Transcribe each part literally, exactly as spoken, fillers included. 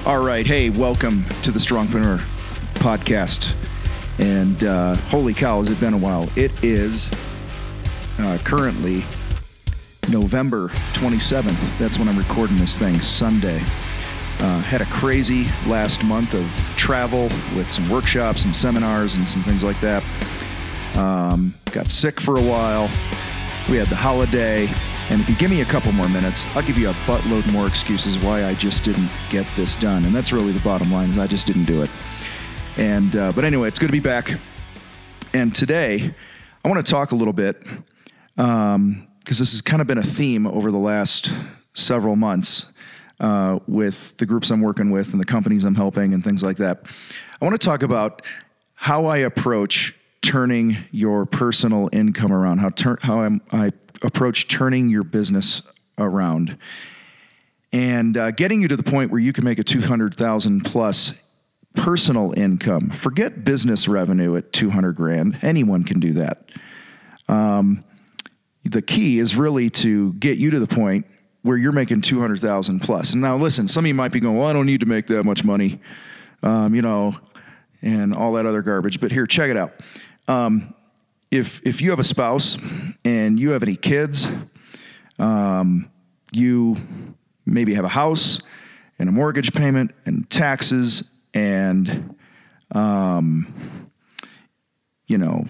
All right. Hey, welcome to the Strongpreneur podcast. And uh, holy cow, has it been a while. It is uh, currently November twenty-seventh. That's when I'm recording this thing, Sunday. Uh, had a crazy last month of travel with some workshops and seminars and some things like that. Um, got sick for a while. We had the holiday. And if you give me a couple more minutes, I'll give you a buttload more excuses why I just didn't get this done. And that's really the bottom line, is I just didn't do it. And uh, but anyway, it's good to be back. And today, I want to talk a little bit, um, because this has kind of been a theme over the last several months uh, with the groups I'm working with and the companies I'm helping and things like that. I want to talk about how I approach turning your personal income around, how, tur- how I'm, I approach turning your business around and uh, getting you to the point where you can make a two hundred thousand plus personal income. Forget business revenue at two hundred grand. Anyone can do that. Um, the key is really to get you to the point where you're making two hundred thousand plus. And now listen, some of you might be going, well, I don't need to make that much money, um, you know, and all that other garbage. But here, check it out. Um, If if you have a spouse and you have any kids, um, you maybe have a house and a mortgage payment and taxes and, um, you know,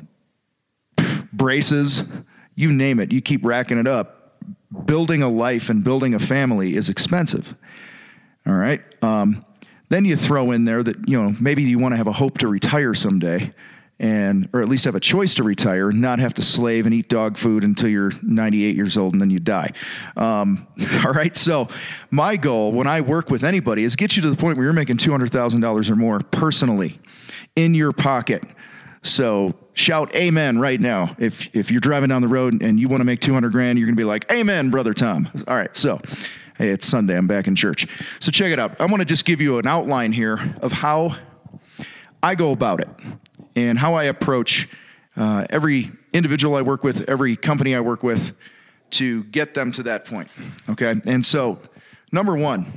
braces, you name it, you keep racking it up. Building a life and building a family is expensive. All right. Um, then you throw in there that, you know, maybe you want to have a hope to retire someday. And, or at least have a choice to retire, not have to slave and eat dog food until you're ninety-eight years old and then you die. Um, all right. So my goal when I work with anybody is get you to the point where you're making two hundred thousand dollars or more personally in your pocket. So shout amen right now. If, if you're driving down the road and you want to make two hundred grand, you're going to be like, amen, brother Tom. All right. So hey, it's Sunday. I'm back in church. So check it out. I want to just give you an outline here of how I go about it. And how I approach uh, every individual I work with, every company I work with, to get them to that point, okay? And so, number one,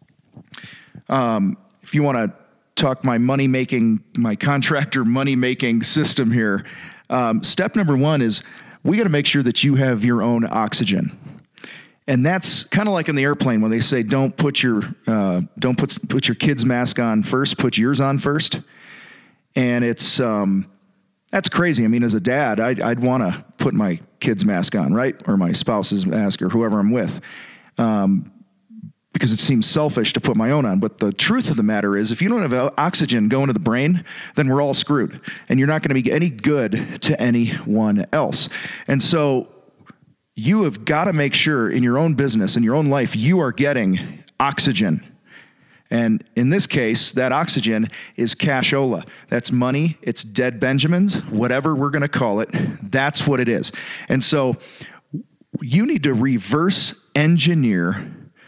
um, if you want to talk my money-making, my contractor money-making system here, um, step number one is we got to make sure that you have your own oxygen. And that's kind of like in the airplane when they say don't put your uh, don't put put your kid's mask on first, put yours on first. And it's, um, that's crazy. I mean, as a dad, I'd, I'd want to put my kid's mask on, right? Or my spouse's mask or whoever I'm with, um, because it seems selfish to put my own on. But the truth of the matter is, if you don't have oxygen going to the brain, then we're all screwed. And you're not going to be any good to anyone else. And so you have got to make sure in your own business, in your own life, you are getting oxygen. And in this case, that oxygen is cashola. That's money. It's dead Benjamins, whatever we're going to call it. That's what it is. And so you need to reverse engineer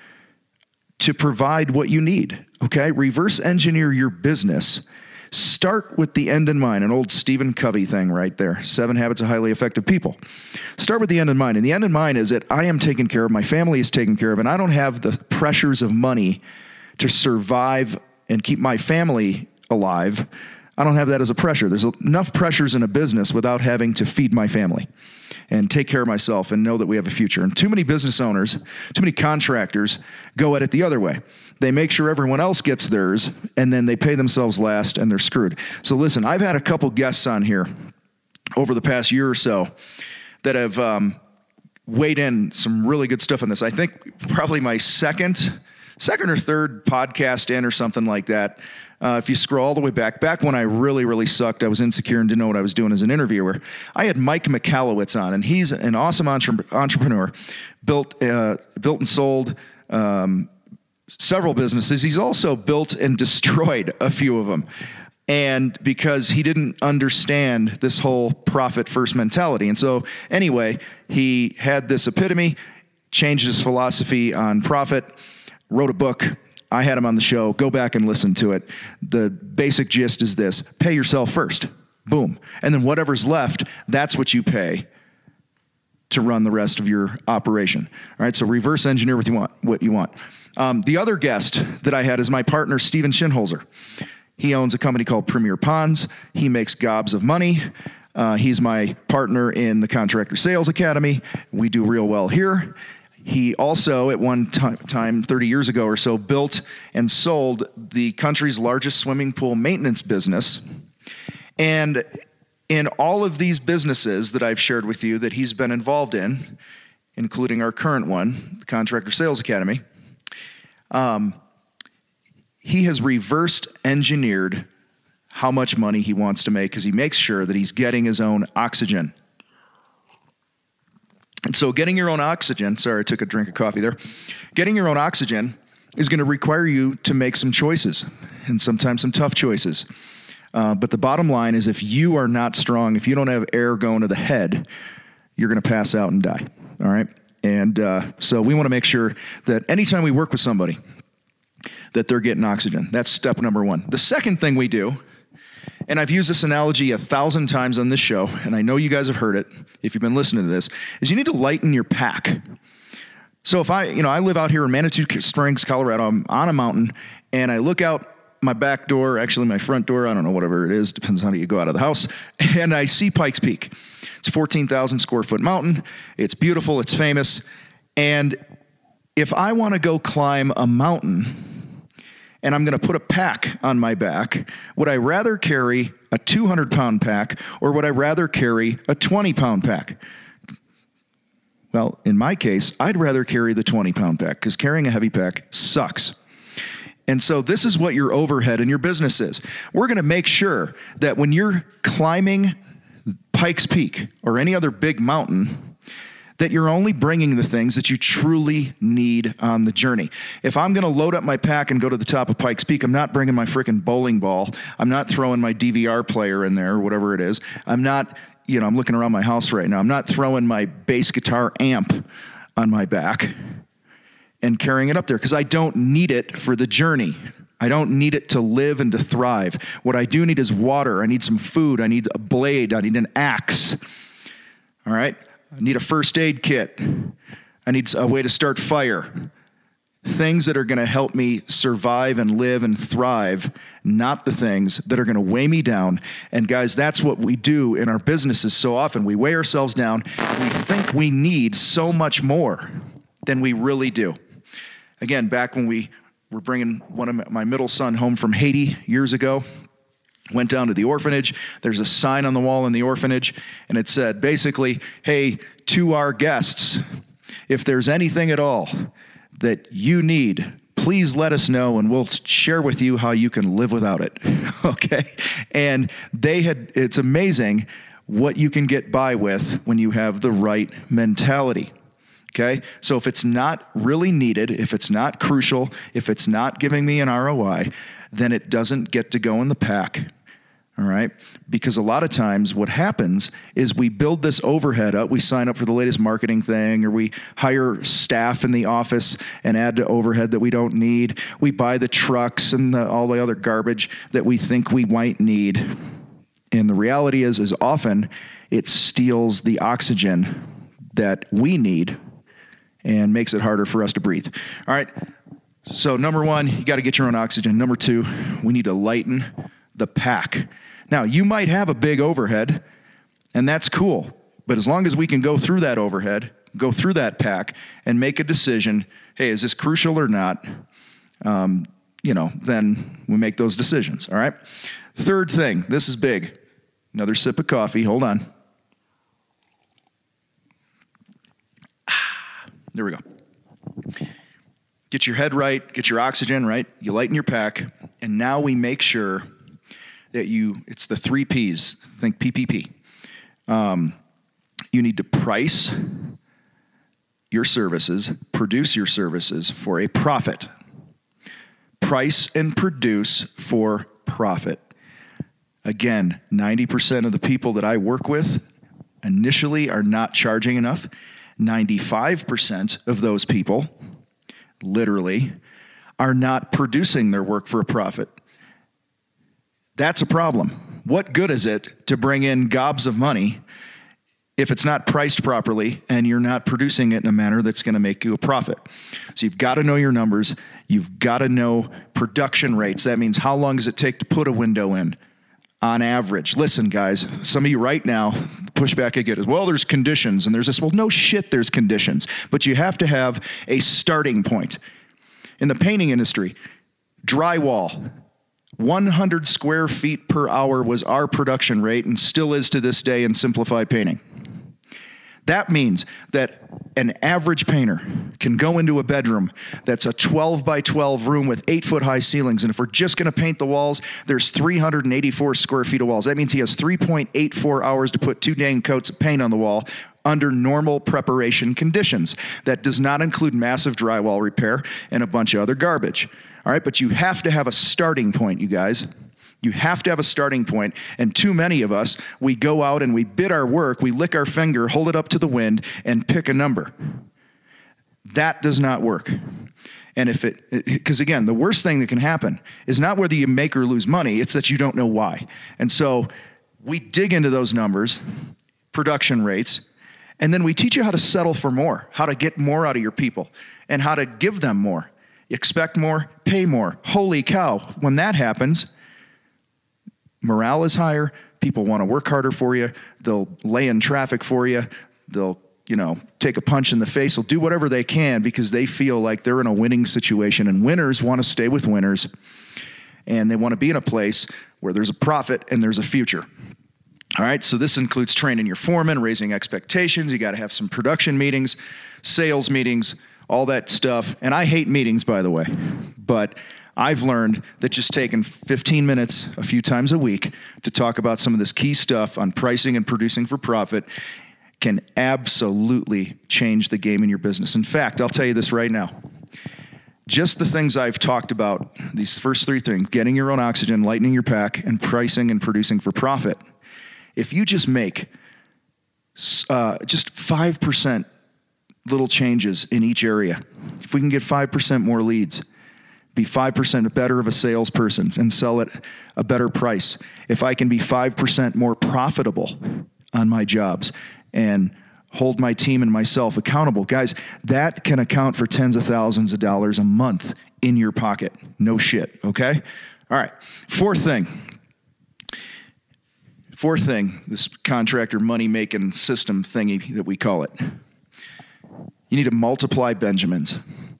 to provide what you need, okay? Reverse engineer your business. Start with the end in mind, an old Stephen Covey thing right there, Seven Habits of Highly Effective People. Start with the end in mind. And the end in mind is that I am taken care of, my family is taken care of, and I don't have the pressures of money to survive and keep my family alive. I don't have that as a pressure. There's enough pressures in a business without having to feed my family and take care of myself and know that we have a future. And too many business owners, too many contractors go at it the other way. They make sure everyone else gets theirs and then they pay themselves last and they're screwed. So listen, I've had a couple guests on here over the past year or so that have um, weighed in some really good stuff on this. I think probably my second second or third podcast in or something like that. Uh, if you scroll all the way back, back when I really, really sucked, I was insecure and didn't know what I was doing as an interviewer. I had Mike Michalowicz on, and he's an awesome entre- entrepreneur, built, uh, built and sold um, several businesses. He's also built and destroyed a few of them. And because he didn't understand this whole profit first mentality. And so anyway, he had this epitome, changed his philosophy on profit, wrote a book. I had him on the show. Go back and listen to it. The basic gist is this: pay yourself first. Boom. And then whatever's left, that's what you pay to run the rest of your operation. All right. So reverse engineer what you want, what you want. Um, the other guest that I had is my partner, Steven Schinholzer. He owns a company called Premier Ponds. He makes gobs of money. Uh, he's my partner in the Contractor Sales Academy. We do real well here. He also, at one t- time, thirty years ago or so, built and sold the country's largest swimming pool maintenance business. And in all of these businesses that I've shared with you that he's been involved in, including our current one, the Contractor Sales Academy, um, he has reversed engineered how much money he wants to make because he makes sure that he's getting his own oxygen. And so getting your own oxygen, sorry, I took a drink of coffee there. Getting your own oxygen is going to require you to make some choices, and sometimes some tough choices. Uh, but the bottom line is if you are not strong, if you don't have air going to the head, you're going to pass out and die, all right? And uh, so we want to make sure that anytime we work with somebody, that they're getting oxygen. That's step number one. The second thing we do, and I've used this analogy a thousand times on this show, and I know you guys have heard it if you've been listening to this, is you need to lighten your pack. So if I, you know, I live out here in Manitou Springs, Colorado. I'm on a mountain, and I look out my back door, actually my front door, I don't know, whatever it is, depends on how you go out of the house, and I see Pikes Peak. It's a fourteen thousand square foot mountain. It's beautiful. It's famous. And if I want to go climb a mountain and I'm going to put a pack on my back, would I rather carry a two hundred pound pack or would I rather carry a twenty pound pack? Well, in my case, I'd rather carry the twenty pound pack because carrying a heavy pack sucks. And so this is what your overhead in your business is. We're going to make sure that when you're climbing Pikes Peak or any other big mountain, that you're only bringing the things that you truly need on the journey. If I'm going to load up my pack and go to the top of Pikes Peak, I'm not bringing my freaking bowling ball. I'm not throwing my D V R player in there or whatever it is. I'm not, you know, I'm looking around my house right now. I'm not throwing my bass guitar amp on my back and carrying it up there because I don't need it for the journey. I don't need it to live and to thrive. What I do need is water. I need some food. I need a blade. I need an axe. All right? I need a first aid kit. I need a way to start fire. Things that are going to help me survive and live and thrive, not the things that are going to weigh me down. And guys, that's what we do in our businesses so often. We weigh ourselves down. We think we need so much more than we really do. Again, back when we were bringing one of my middle son home from Haiti years ago, went down to the orphanage. There's a sign on the wall in the orphanage, and it said basically, hey, to our guests, if there's anything at all that you need, please let us know, and we'll share with you how you can live without it, okay? And they had, it's amazing what you can get by with when you have the right mentality. Okay, so if it's not really needed, if it's not crucial, if it's not giving me an R O I, then it doesn't get to go in the pack, all right? Because a lot of times what happens is we build this overhead up, we sign up for the latest marketing thing, or we hire staff in the office and add to overhead that we don't need. We buy the trucks and the, all the other garbage that we think we might need. And the reality is, is often it steals the oxygen that we need and makes it harder for us to breathe. All right, so number one, you got to get your own oxygen. Number two, we need to lighten the pack. Now, you might have a big overhead, and that's cool, but as long as we can go through that overhead, go through that pack, and make a decision, hey, is this crucial or not, um, you know, then we make those decisions, all right? Third thing, this is big. Another sip of coffee, hold on. There we go. Get your head right, get your oxygen right, you lighten your pack, and now we make sure that you, it's the three P's, think P P P. Um, you need to price your services, produce your services for a profit. Price and produce for profit. Again, ninety percent of the people that I work with initially are not charging enough. ninety-five percent of those people, literally, are not producing their work for a profit. That's a problem. What good is it to bring in gobs of money if it's not priced properly and you're not producing it in a manner that's going to make you a profit. So you've got to know your numbers. You've got to know production rates. That means how long does it take to put a window in on average? Listen, guys, some of you right now, the pushback I get is, well, there's conditions and there's this. Well, no shit, there's conditions. But you have to have a starting point. In the painting industry, drywall, one hundred square feet per hour was our production rate and still is to this day in simplified painting. That means that an average painter can go into a bedroom that's a twelve by twelve room with eight foot high ceilings. And if we're just going to paint the walls, there's three hundred eighty-four square feet of walls. That means he has three point eight four hours to put two dang coats of paint on the wall under normal preparation conditions. That does not include massive drywall repair and a bunch of other garbage. All right, but you have to have a starting point, you guys. You have to have a starting point, and too many of us, we go out and we bid our work, we lick our finger, hold it up to the wind, and pick a number. That does not work. And if it, because again, the worst thing that can happen is not whether you make or lose money, it's that you don't know why. And so we dig into those numbers, production rates, and then we teach you how to settle for more, how to get more out of your people, and how to give them more. Expect more, pay more. Holy cow, when that happens, morale is higher. People want to work harder for you. They'll lay in traffic for you. They'll, you know, take a punch in the face. They'll do whatever they can because they feel like they're in a winning situation. And winners want to stay with winners. And they want to be in a place where there's a profit and there's a future. All right, so this includes training your foreman, raising expectations. You got to have some production meetings, sales meetings, all that stuff. And I hate meetings, by the way. But I've learned that just taking fifteen minutes a few times a week to talk about some of this key stuff on pricing and producing for profit can absolutely change the game in your business. In fact, I'll tell you this right now. Just the things I've talked about, these first three things, getting your own oxygen, lightening your pack, and pricing and producing for profit, if you just make uh, just five percent little changes in each area, if we can get five percent more leads, be five percent better of a salesperson and sell it a better price. If I can be five percent more profitable on my jobs and hold my team and myself accountable, guys, that can account for tens of thousands of dollars a month in your pocket. No shit, okay? All right, fourth thing. Fourth thing, this contractor money-making system thingy that we call it. You need to multiply Benjamins.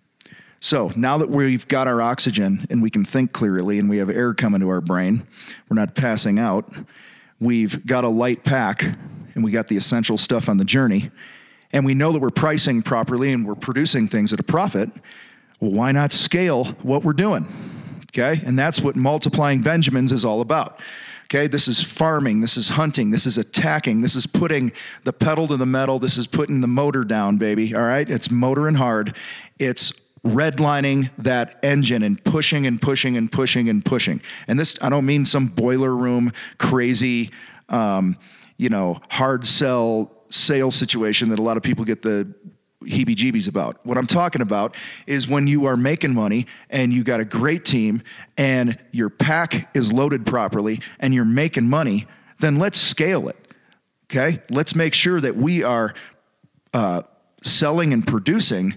So now that we've got our oxygen and we can think clearly and we have air coming to our brain, we're not passing out, we've got a light pack and we got the essential stuff on the journey, and we know that we're pricing properly and we're producing things at a profit, well, why not scale what we're doing? Okay, and that's what multiplying Benjamins is all about. Okay, this is farming, this is hunting, this is attacking, this is putting the pedal to the metal, this is putting the motor down, baby, all right? It's motoring hard. It's redlining that engine and pushing and pushing and pushing and pushing. And this, I don't mean some boiler room crazy, um, you know, hard sell sales situation that a lot of people get the heebie-jeebies about. What I'm talking about is when you are making money and you got a great team and your pack is loaded properly and you're making money, then let's scale it, okay? Let's make sure that we are uh, selling and producing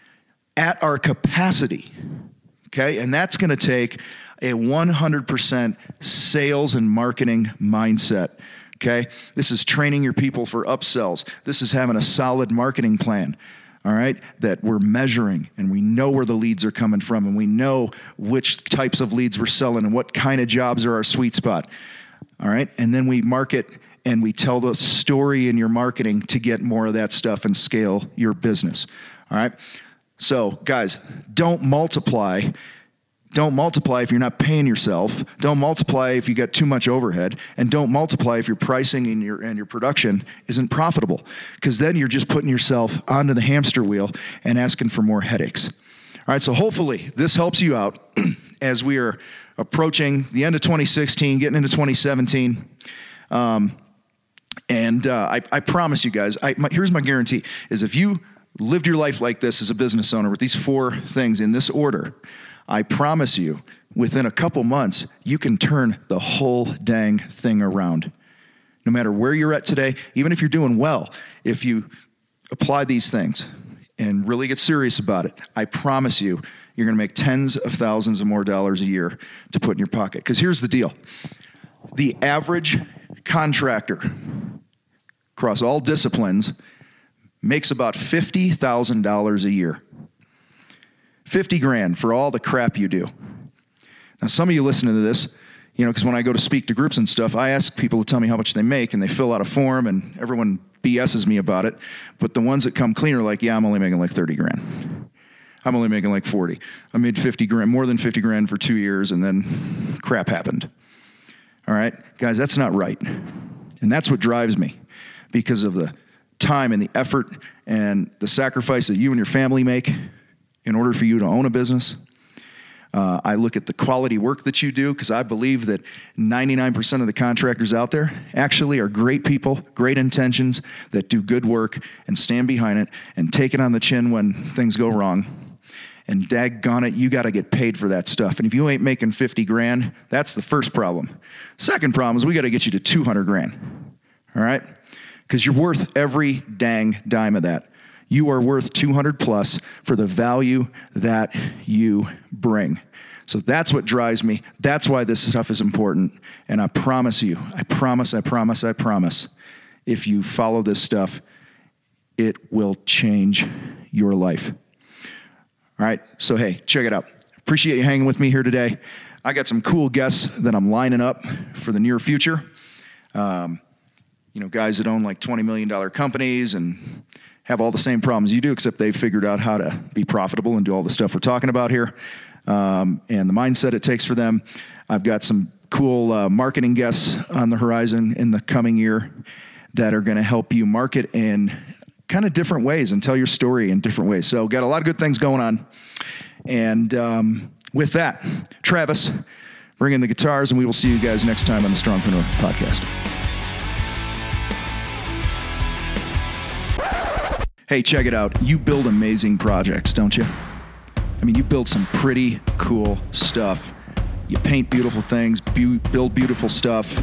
at our capacity, okay? And that's going to take a one hundred percent sales and marketing mindset, okay? This is training your people for upsells. This is having a solid marketing plan, all right, that we're measuring and we know where the leads are coming from and we know which types of leads we're selling and what kind of jobs are our sweet spot, all right? And then we market and we tell the story in your marketing to get more of that stuff and scale your business, all right? So, guys, don't multiply. Don't multiply if you're not paying yourself. Don't multiply if you got too much overhead. And don't multiply if your pricing and your and your production isn't profitable. Because then you're just putting yourself onto the hamster wheel and asking for more headaches. All right, so hopefully this helps you out as we are approaching the end of twenty sixteen, getting into twenty seventeen. Um, and uh, I, I promise you guys, I, my, here's my guarantee, is if you lived your life like this as a business owner with these four things in this order, I promise you, within a couple months, you can turn the whole dang thing around. no matter where you're at today, even if you're doing well, if you apply these things and really get serious about it, I promise you, you're going to make tens of thousands of more dollars a year to put in your pocket. Because here's the deal. The average contractor across all disciplines makes about fifty thousand dollars a year. fifty grand for all the crap you do. Now, some of you listening to this, you know, because when I go to speak to groups and stuff, I ask people to tell me how much they make, and they fill out a form, and everyone B S's me about it. But the ones that come clean are like, yeah, I'm only making like thirty grand. I'm only making like forty. I made fifty grand, more than fifty grand for two years, and then crap happened. All right, guys, that's not right. And that's what drives me, because of the time and the effort and the sacrifice that you and your family make in order for you to own a business. Uh, I look at the quality work that you do, because I believe that ninety-nine percent of the contractors out there actually are great people, great intentions, that do good work and stand behind it and take it on the chin when things go wrong. And daggone it, you got to get paid for that stuff. And if you ain't making fifty grand, that's the first problem. Second problem is we got to get you to two hundred grand. All right? Because you're worth every dang dime of that. You are worth two hundred plus for the value that you bring. So that's what drives me. That's why this stuff is important. And I promise you, I promise, I promise, I promise, if you follow this stuff, it will change your life. All right, so hey, check it out. Appreciate you hanging with me here today. I got some cool guests that I'm lining up for the near future. Um, you know, guys that own like twenty million dollars companies and have all the same problems you do, except they've figured out how to be profitable and do all the stuff we're talking about here, um, and the mindset it takes for them. I've got some cool uh, marketing guests on the horizon in the coming year that are going to help you market in kind of different ways and tell your story in different ways. So got a lot of good things going on. And um, with that, Travis, bring in the guitars, and we will see you guys next time on the Strongpreneur Podcast. Hey, check it out. You build amazing projects, don't you? I mean, you build some pretty cool stuff. You paint beautiful things, bu- build beautiful stuff.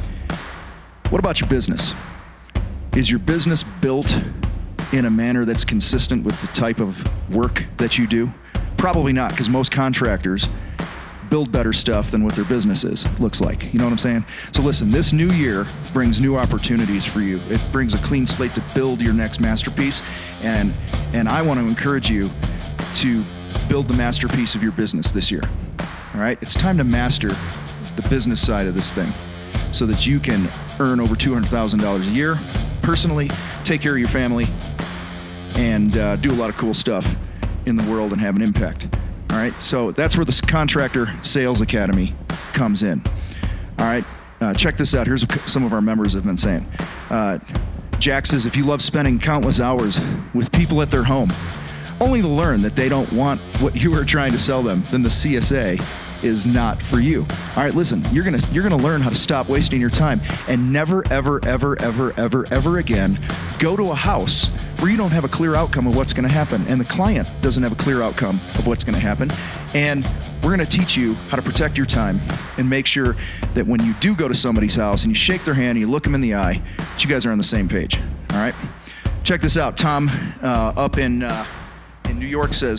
What about your business? Is your business built in a manner that's consistent with the type of work that you do? Probably not, because most contractors build better stuff than what their business is, looks like. You know what I'm saying? So listen, this new year brings new opportunities for you. It brings a clean slate to build your next masterpiece. And, and I want to encourage you to build the masterpiece of your business this year. All right? It's time to master the business side of this thing so that you can earn over two hundred thousand dollars a year personally, take care of your family, and uh, do a lot of cool stuff in the world and have an impact. All right, so that's where the Contractor Sales Academy comes in. All right, uh, check this out. Here's what some of our members have been saying. Uh, Jack says, if you love spending countless hours with people at their home, only to learn that they don't want what you are trying to sell them, then the C S A is not for you. All right, listen, you're gonna you're gonna learn how to stop wasting your time and never, ever, ever, ever, ever, ever again go to a house where you don't have a clear outcome of what's gonna happen, and the client doesn't have a clear outcome of what's gonna happen. And we're gonna teach you how to protect your time and make sure that when you do go to somebody's house and you shake their hand and you look them in the eye, that you guys are on the same page. All right, check this out. Tom uh, up in uh, in New York says,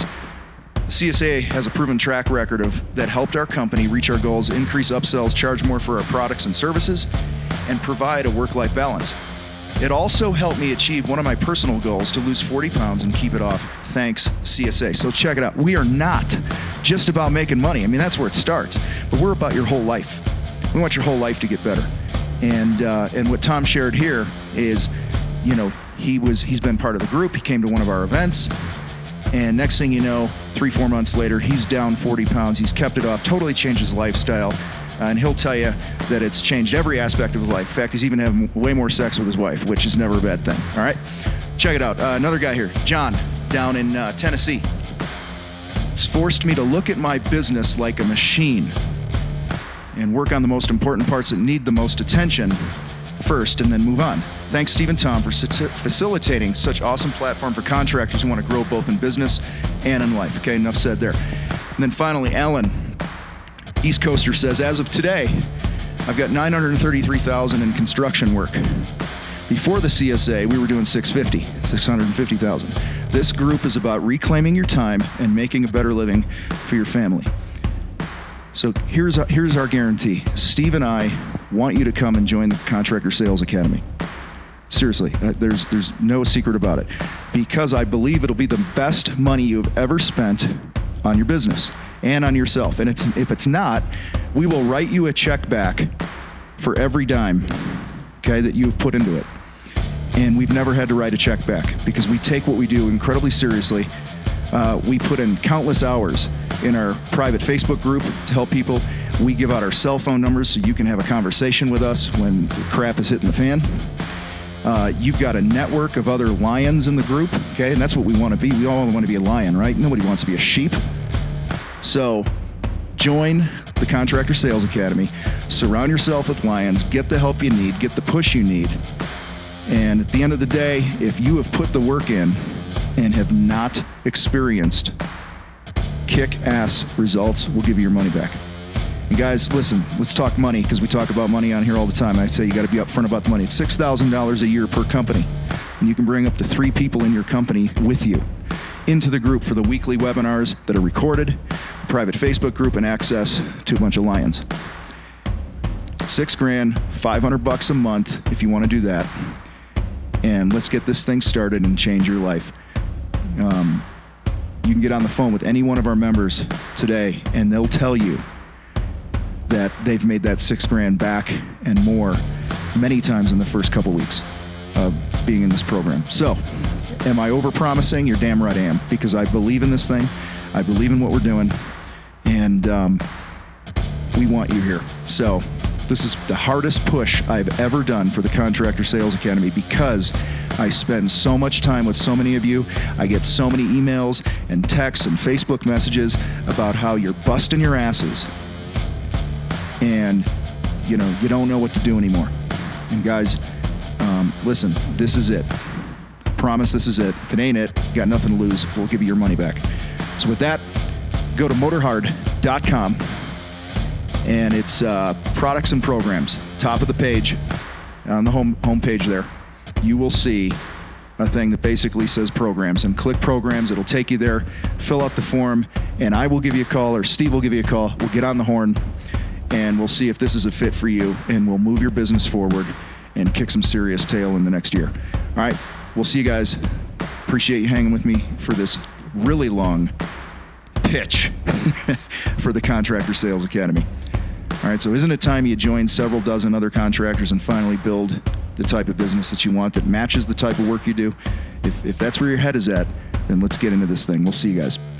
C S A has a proven track record of that helped our company reach our goals, increase upsells, charge more for our products and services, and provide a work-life balance. It also helped me achieve one of my personal goals, to lose forty pounds and keep it off. Thanks, C S A. So check it out. We are not just about making money. I mean, that's where it starts. But we're about your whole life. We want your whole life to get better. And uh, and what Tom shared here is, you know, he was he's been part of the group. He came to one of our events. And next thing you know, three, four months later, he's down forty pounds. He's kept it off, totally changed his lifestyle. Uh, and he'll tell you that it's changed every aspect of his life. In fact, he's even having way more sex with his wife, which is never a bad thing. All right? Check it out. Uh, another guy here, John, down in uh, Tennessee. It's forced me to look at my business like a machine and work on the most important parts that need the most attention first and then move on. Thanks, Steve and Tom, for facilitating such awesome platform for contractors who want to grow both in business and in life. Okay, enough said there. And then finally, Alan, East Coaster, says, as of today, I've got nine hundred thirty-three thousand dollars in construction work. Before the C S A, we were doing six hundred fifty thousand dollars, six hundred fifty thousand dollars. This group is about reclaiming your time and making a better living for your family. So here's our, here's our guarantee. Steve and I want you to come and join the Contractor Sales Academy. Seriously, uh, there's there's no secret about it. Because I believe it'll be the best money you've ever spent on your business and on yourself. And it's if it's not, we will write you a check back for every dime, okay, that you've put into it. And we've never had to write a check back because we take what we do incredibly seriously. Uh, we put in countless hours in our private Facebook group to help people. We give out our cell phone numbers so you can have a conversation with us when the crap is hitting the fan. Uh, you've got a network of other lions in the group, okay? And that's what we want to be. We all want to be a lion, right? Nobody wants to be a sheep. So join the Contractor Sales Academy. Surround yourself with lions. Get the help you need. Get the push you need. And at the end of the day, if you have put the work in and have not experienced kick-ass results, we'll give you your money back. And guys, listen, let's talk money because we talk about money on here all the time. I say you got to be upfront about the money. It's six thousand dollars a year per company. And you can bring up to three people in your company with you into the group for the weekly webinars that are recorded, a private Facebook group, and access to a bunch of lions. Six grand, five hundred bucks a month if you want to do that. And let's get this thing started and change your life. Um, you can get on the phone with any one of our members today, and they'll tell you that they've made that six grand back and more many times in the first couple weeks of being in this program. So, am I over-promising? You're damn right I am, because I believe in this thing. I believe in what we're doing, and um, we want you here. So, this is the hardest push I've ever done for the Contractor Sales Academy because I spend so much time with so many of you. I get so many emails and texts and Facebook messages about how you're busting your asses and, you know, you don't know what to do anymore. And guys, um, listen, this is it. Promise this is it. If it ain't it, you got nothing to lose. We'll give you your money back. So with that, go to motorhard dot com. And it's uh, products and programs. Top of the page, on the home home page there, you will see a thing that basically says programs. And click programs. It'll take you there. Fill out the form, and I will give you a call, or Steve will give you a call. We'll get on the horn, and we'll see if this is a fit for you, and we'll move your business forward and kick some serious tail in the next year. All right, we'll see you guys. Appreciate you hanging with me for this really long pitch for the Contractor Sales Academy. All right, so isn't it time you join several dozen other contractors and finally build the type of business that you want that matches the type of work you do? If, if that's where your head is at, then let's get into this thing. We'll see you guys.